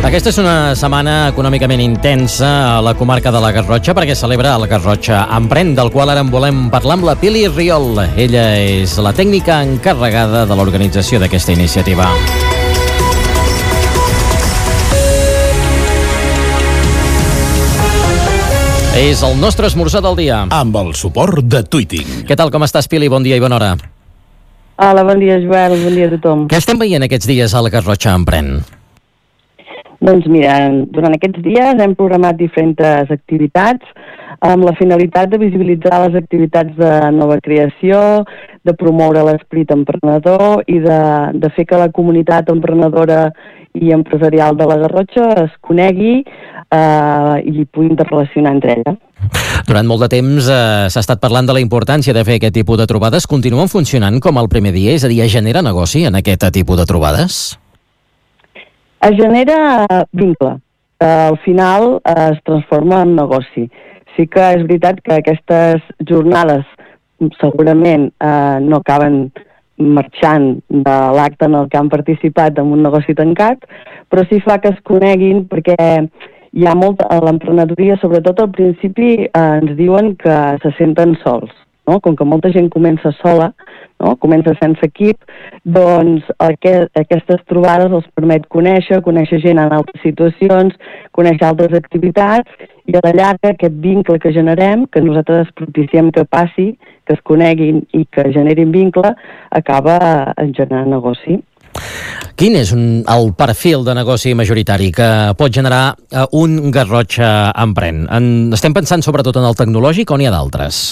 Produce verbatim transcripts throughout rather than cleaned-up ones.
Aquesta és una setmana econòmicament intensa a la comarca de la Garrotxa perquè celebra el Garrotxa Emprèn, del qual ara en volem parlar amb la Pili Riol. Ella és la tècnica encarregada de l'organització d'aquesta iniciativa. És el nostre esmorzar del dia. Amb el suport de Tweeting. Què tal, com estàs, Pili? Bon dia i bona hora. Hola, bon dia, Joel, bon dia a tothom. Què estem veient aquests dies al Garrotxa Emprèn? Doncs mira, durant aquests dies hem programat diferents activitats amb la finalitat de visibilitzar les activitats de nova creació, de promoure l'esperit emprenedor i de, de fer que la comunitat emprenedora i empresarial de la Garrotxa es conegui eh, i pugui interrelacionar entre ella. Durant molt de temps eh, s'ha estat parlant de la importància de fer aquest tipus de trobades. Continuen funcionant com el primer dia? És a dir, es genera negoci en aquest tipus de trobades? Es genera vincle. Eh, al final eh, es transforma en negoci. Sí que és veritat que aquestes jornades segurament eh, no acaben marxant de l'acte en el que han participat en un negoci tancat, però sí fa que es coneguin perquè hi ha molta, a l'emprenedoria, sobretot al principi, eh, ens diuen que se senten sols, no? Com que molta gent comença sola, no? Comença sense equip, doncs aquest, aquestes trobades els permet conèixer, conèixer gent en altres situacions, conèixer altres activitats, i a la llarga aquest vincle que generem, que nosaltres propiciem que passi, que es coneguin i que generin vincle, acaba generant negoci. Quin és un, el perfil de negoci majoritari que pot generar uh, un Garrotxa Emprèn? En, estem pensant sobretot en el tecnològic o n'hi ha d'altres?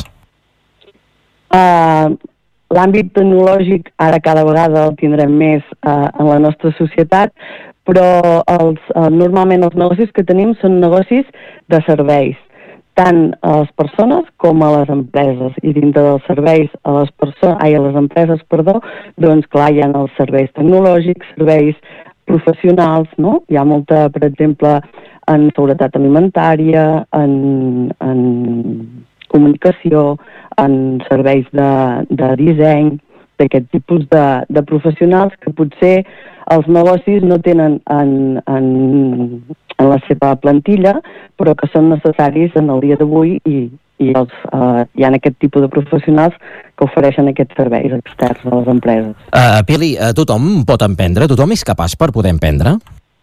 Uh, L'àmbit tecnològic ara cada vegada el tindrem més uh, en la nostra societat, però els, uh, normalment els negocis que tenim són negocis de serveis, tant a les persones com a les empreses. I dintre dels serveis a les, perso- ai, a les empreses, perdó, doncs clar, hi ha els serveis tecnològics, serveis professionals, no? Hi ha molta, per exemple, en seguretat alimentària, en, en comunicació, en serveis de, de disseny, d'aquest tipus de, de professionals que potser els negocis no tenen en, en, en la seva plantilla, però que són necessaris en el dia d'avui i, i els, eh, hi ha aquest tipus de professionals que ofereixen aquests serveis externs a les empreses. Uh, Pili, uh, tothom pot emprendre? Tothom és capaç per poder emprendre?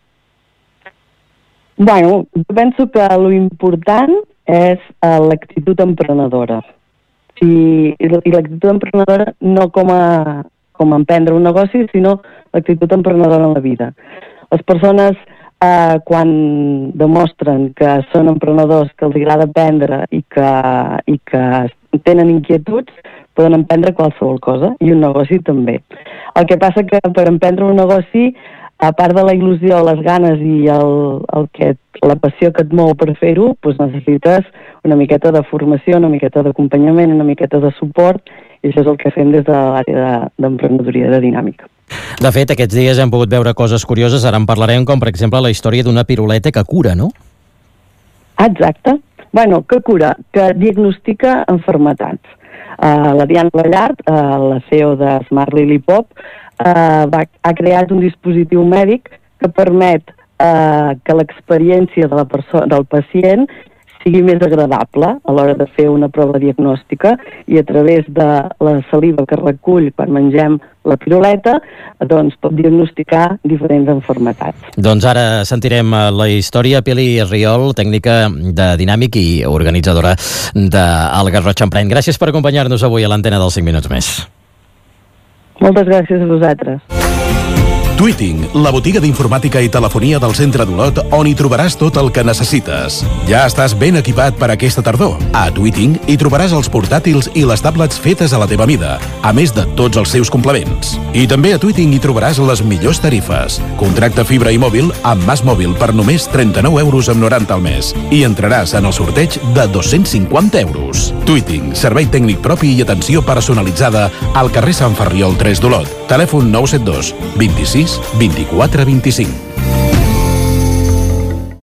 Bueno, jo penso que l'important és uh, l'actitud emprenedora. Si, I l'actitud emprenedora no com a, com a emprendre un negoci, sinó l'actitud emprenedora en la vida. Les persones, eh, quan demostren que són emprenedors, que els agrada aprendre i que, i que tenen inquietuds, poden emprendre qualsevol cosa, i un negoci també. El que passa que per emprendre un negoci, a part de la il·lusió, les ganes i el, el que, la passió que et mou per fer-ho, doncs necessites una miqueta de formació, una miqueta d'acompanyament, una miqueta de suport, i això és el que fem des de l'àrea d'emprenedoria de Dinàmica. De fet, aquests dies hem pogut veure coses curioses, ara en parlarem, com per exemple la història d'una piruleta que cura, no? Exacte. Bueno, que cura, que diagnostica malalties. Uh, la Diana Ballart, uh, la C E O de Smart Lily Pop, uh, va, ha creat un dispositiu mèdic que permet uh, que l'experiència de la perso- del pacient sigui més agradable a l'hora de fer una prova diagnòstica, i a través de la saliva que recull quan mengem la piruleta, doncs pot diagnosticar diferents malalties. Doncs ara sentirem la història. Pili Riol, tècnica de Dinàmic i organitzadora del Garrotxa Emprèn. Gràcies per acompanyar-nos avui a l'antena dels cinc minuts més. Moltes gràcies a vosaltres. Tweeting, la botiga d'informàtica i telefonia del centre d'Olot, on hi trobaràs tot el que necessites. Ja estàs ben equipat per aquesta tardor. A Tweeting hi trobaràs els portàtils i les tablets fetes a la teva mida, a més de tots els seus complements. I també a Tweeting hi trobaràs les millors tarifes. Contracta fibra i mòbil amb Mas Mòbil per només trenta-nou euros amb noranta al mes. I entraràs en el sorteig de dos-cents cinquanta euros. Tweeting, servei tècnic propi i atenció personalitzada al carrer Sant Ferriol tres d'Olot. Telèfon nou set dos, vint-i-sis, vint-i-quatre, vint-i-cinc.